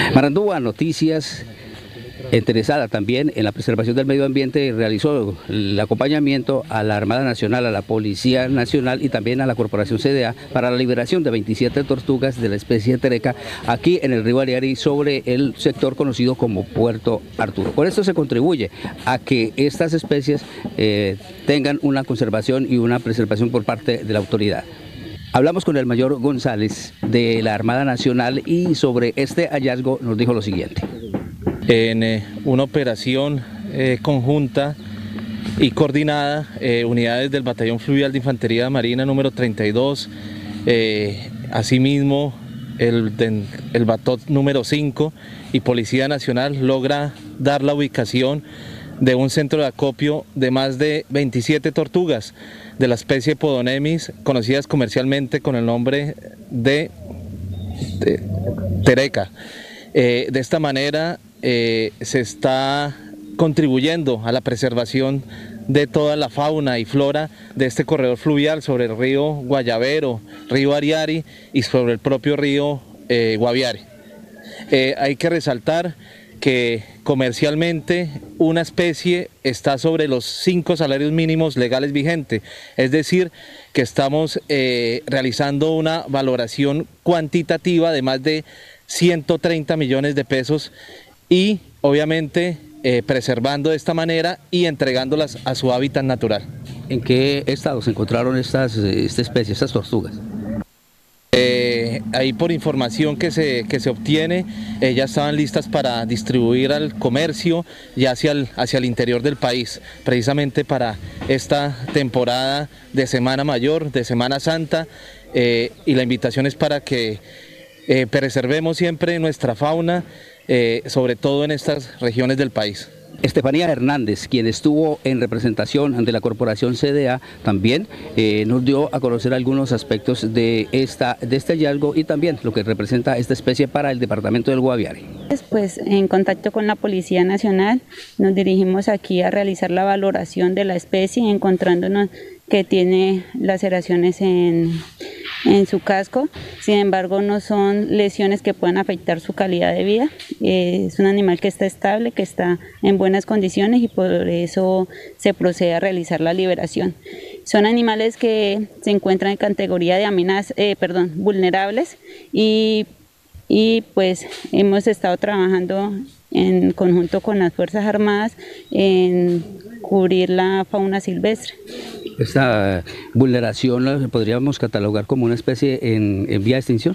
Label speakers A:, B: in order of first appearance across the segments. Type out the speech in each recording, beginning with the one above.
A: Marandúa Noticias, interesada también en la preservación del medio ambiente, realizó el acompañamiento a la Armada Nacional, a la Policía Nacional y también a la Corporación CDA para la liberación de 27 tortugas de la especie tereca aquí en el río Ariari, sobre el sector conocido como Puerto Arturo. Con esto se contribuye a que estas especies tengan una conservación y una preservación por parte de la autoridad. Hablamos con el mayor González de la Armada Nacional y sobre este hallazgo nos dijo lo siguiente.
B: En una operación conjunta y coordinada, unidades del Batallón Fluvial de Infantería Marina número 32, asimismo el BATOT número 5 y Policía Nacional logra dar la ubicación de un centro de acopio de más de 27 tortugas de la especie Podonemis, conocidas comercialmente con el nombre de tereca. De esta manera se está contribuyendo a la preservación de toda la fauna y flora de este corredor fluvial sobre el río Guayavero, río Ariari y sobre el propio río Guaviare. Hay que resaltar que comercialmente una especie está sobre los 5 salarios mínimos legales vigentes, es decir, que estamos realizando una valoración cuantitativa de más de 130 millones de pesos y obviamente preservando de esta manera y entregándolas a su hábitat natural.
A: ¿En qué estado se encontraron esta especie, estas tortugas?
B: Ahí por información que se obtiene, ya estaban listas para distribuir al comercio y hacia el interior del país, precisamente para esta temporada de Semana Mayor, de Semana Santa, y la invitación es para que preservemos siempre nuestra fauna, sobre todo en estas regiones del país.
A: Estefanía Hernández, quien estuvo en representación ante la Corporación CDA, también nos dio a conocer algunos aspectos de este hallazgo y también lo que representa esta especie para el departamento del Guaviare.
C: Pues en contacto con la Policía Nacional nos dirigimos aquí a realizar la valoración de la especie, encontrándonos que tiene laceraciones en su casco. Sin embargo, no son lesiones que puedan afectar su calidad de vida. Es un animal que está estable, que está en buenas condiciones y por eso se procede a realizar la liberación. Son animales que se encuentran en categoría de vulnerables y pues hemos estado trabajando en conjunto con las Fuerzas Armadas en cubrir la fauna silvestre.
A: ¿Esta vulneración la podríamos catalogar como una especie en vía de extinción?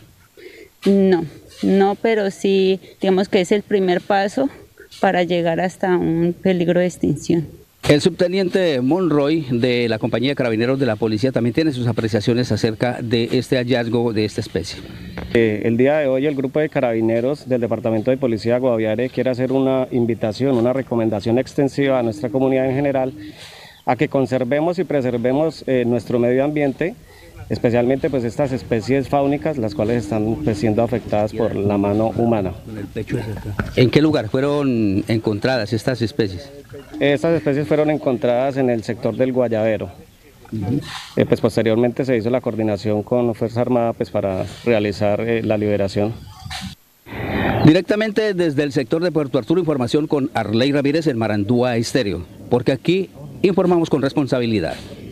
A: No, pero sí, digamos que es el primer paso para llegar hasta un peligro de extinción. El subteniente Monroy de la compañía de carabineros de la policía también tiene sus apreciaciones acerca de este hallazgo de esta especie.
D: El día de hoy el grupo de carabineros del departamento de policía Guaviare quiere hacer una invitación, una recomendación extensiva a nuestra comunidad en general a que conservemos y preservemos nuestro medio ambiente, especialmente pues estas especies fáunicas, las cuales están pues, siendo afectadas por la mano humana.
A: ¿En qué lugar fueron encontradas estas especies?
D: Estas especies fueron encontradas en el sector del Guayavero. Pues posteriormente se hizo la coordinación con Fuerza Armada pues, para realizar la liberación.
A: Directamente desde el sector de Puerto Arturo, información con Arley Ramírez en Marandúa Estéreo, porque aquí informamos con responsabilidad.